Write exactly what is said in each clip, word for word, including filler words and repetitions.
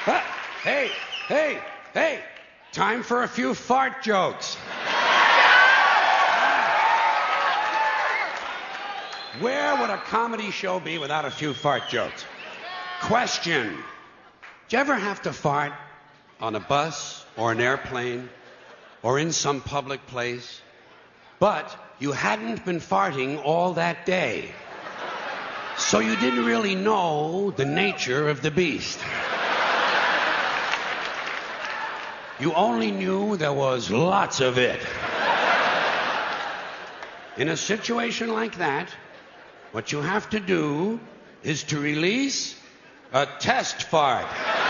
Uh, hey, hey, hey, time for a few fart jokes. Where would a comedy show be without a few fart jokes? Question. Did you ever have to fart on a bus or an airplane or in some public place, but you hadn't been farting all that day, so you didn't really know the nature of the beast? You only knew there was lots of it. In a situation like that, what you have to do is to release a test fart.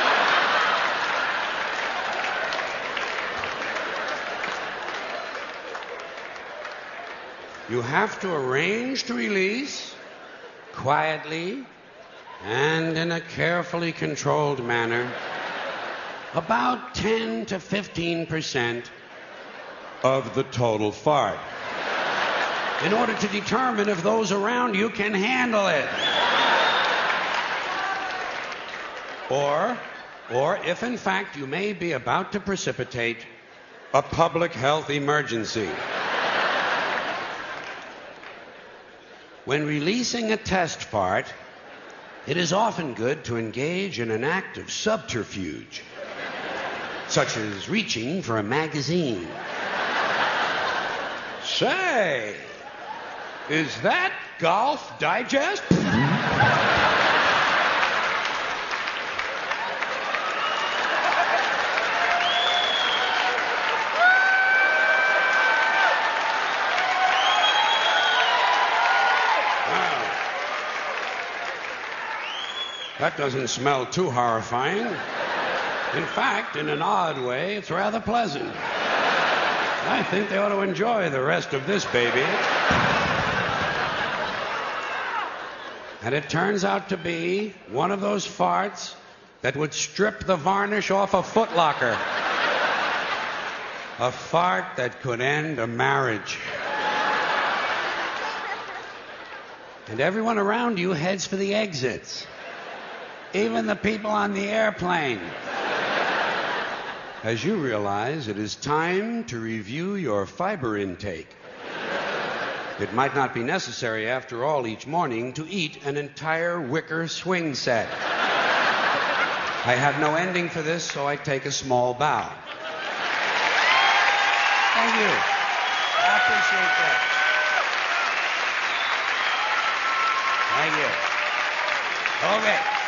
You have to arrange to release quietly and in a carefully controlled manner about ten to fifteen percent of the total fart, in order to determine if those around you can handle it. Or, or if in fact you may be about to precipitate a public health emergency. When releasing a test fart, it is often good to engage in an act of subterfuge, such as reaching for a magazine. Say, is that Golf Digest? That doesn't smell too horrifying. In fact, in an odd way, it's rather pleasant. I think they ought to enjoy the rest of this baby. And it turns out to be one of those farts that would strip the varnish off a Foot Locker. A fart that could end a marriage. And everyone around you heads for the exits. Even the people on the airplane. As you realize, it is time to review your fiber intake. It might not be necessary, after all, each morning to eat an entire wicker swing set. I have no ending for this, so I take a small bow. Thank you. I appreciate that. Thank you. Okay.